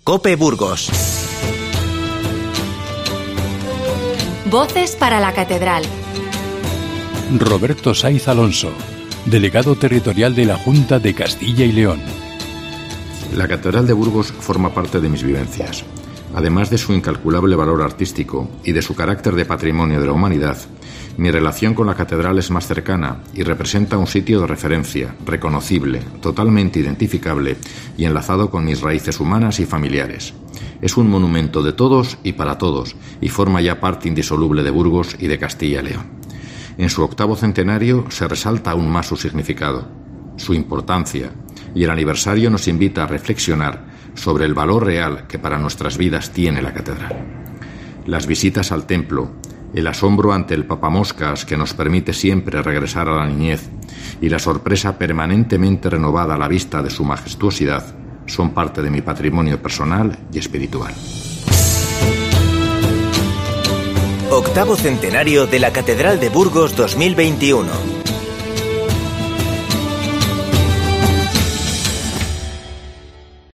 COPE Burgos. Voces para la Catedral. Roberto Saiz Alonso, delegado territorial de la Junta de Castilla y León. La Catedral de Burgos forma parte de mis vivencias. Además de su incalculable valor artístico y de su carácter de patrimonio de la humanidad, mi relación con la catedral es más cercana y representa un sitio de referencia, reconocible, totalmente identificable y enlazado con mis raíces humanas y familiares. Es un monumento de todos y para todos y forma ya parte indisoluble de Burgos y de Castilla y León. En su 8º centenario se resalta aún más su significado, su importancia, y el aniversario nos invita a reflexionar sobre el valor real que para nuestras vidas tiene la catedral. Las visitas al templo, el asombro ante el papamoscas que nos permite siempre regresar a la niñez y la sorpresa permanentemente renovada a la vista de su majestuosidad son parte de mi patrimonio personal y espiritual. 8º centenario de la Catedral de Burgos 2021.